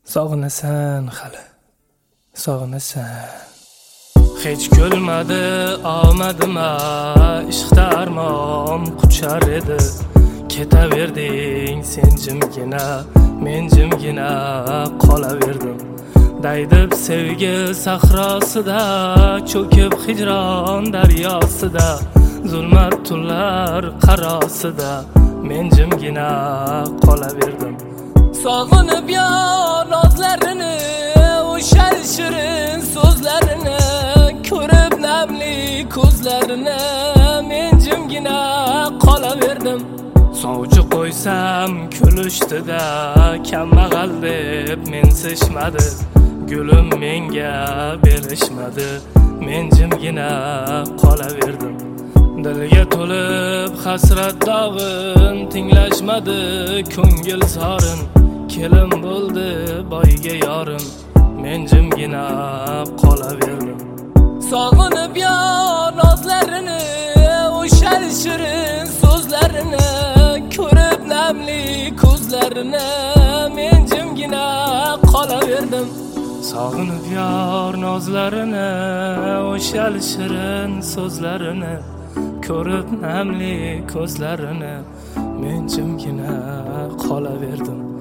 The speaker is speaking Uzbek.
Sog'inasan hali, sog'inasan. Hech kulmadi omadima, ishqda armon quchar edi. Ketaverding sen jimgina, men jimgina qolaverdim. Daydib sevgi sahrosida, cho'kib hijron daryosida, zulmat tunlar qarosida, men jimgina qolaverdim. Sog'inib yor nozlarini, o'sha shirin so'zlarini, ko'rib namli ko'zlarini, men jimgina qolaverdim. Sovchi qo'ysam kulishdi-da, kambag'al deb mensishmadi. Gulim menga berishmadi, men jimgina qolaverdim. Dilga to'lib hasrat dog'in, tinglashmadi ko'ngil sorin. Kelin bo'ldi boyga yorim, men jimgina qolaverdim. Sog'inib yor nozlarini, o'sha shirin so'zlarini, ko'rib namli ko'zlarini, men jimgina qolaverdim. Sog'inib yor nozlarini, o'sha shirin so'zlarini, ko'rib namli ko'zlarini, men jimgina qolaverdim.